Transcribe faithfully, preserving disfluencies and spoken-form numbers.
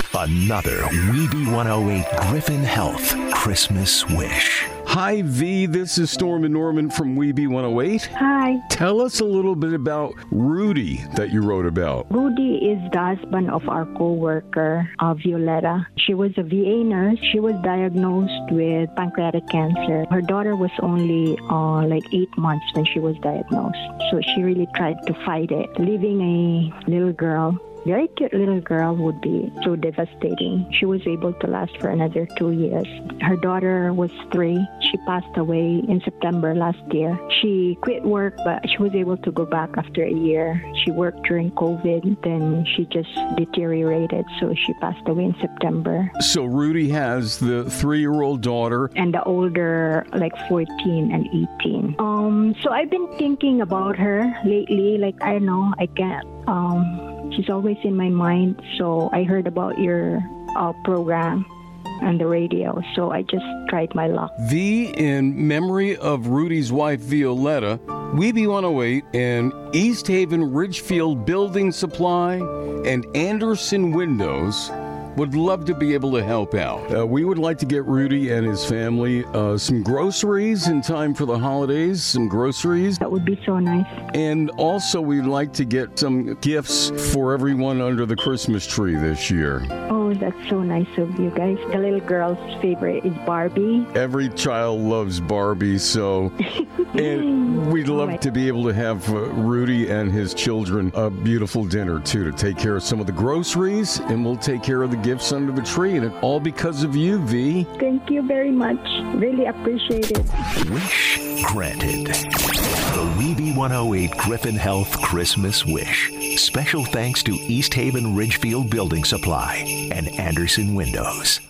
Another Weeby one oh eight Griffin Health Christmas wish. Hi, V. This is Storm and Norman from Weeby one oh eight. Hi. Tell us a little bit about Rudy that you wrote about. Rudy is the husband of our co-worker, uh, Violetta. She was a V A nurse. She was diagnosed with pancreatic cancer. Her daughter was only uh, like eight months when she was diagnosed. So she really tried to fight it. Leaving a little girl, very cute little girl, would be so devastating. She was able to last for another two years. Her daughter was three. She passed away in September last year. She quit work, but she was able to go back after a year. She worked during COVID, then she just deteriorated, so she passed away in September. So Rudy has the three-year-old daughter. And the older, like fourteen and eighteen. Um, so I've been thinking about her lately. Like, I don't know, I can't... Um, She's always in my mind, so I heard about your uh, program on the radio, so I just tried my luck. V, in memory of Rudy's wife, Violetta, Weeby one oh eight and East Haven Ridgefield Building Supply and Anderson Windows would love to be able to help out. Uh, we would like to get Rudy and his family uh, some groceries in time for the holidays, some groceries. That would be so nice. And also we'd like to get some gifts for everyone under the Christmas tree this year. Oh, that's so nice of you guys. The little girl's favorite is Barbie. Every child loves Barbie, so and we'd love oh to be able to have uh, Rudy and his children a beautiful dinner, too, to take care of some of the groceries, and we'll take care of the gifts under the tree, and it all because of you, V. Thank you very much. Really appreciate it. Wish granted. The Weeby one oh eight Griffin Health Christmas Wish. Special thanks to East Haven Ridgefield Building Supply and Anderson Windows.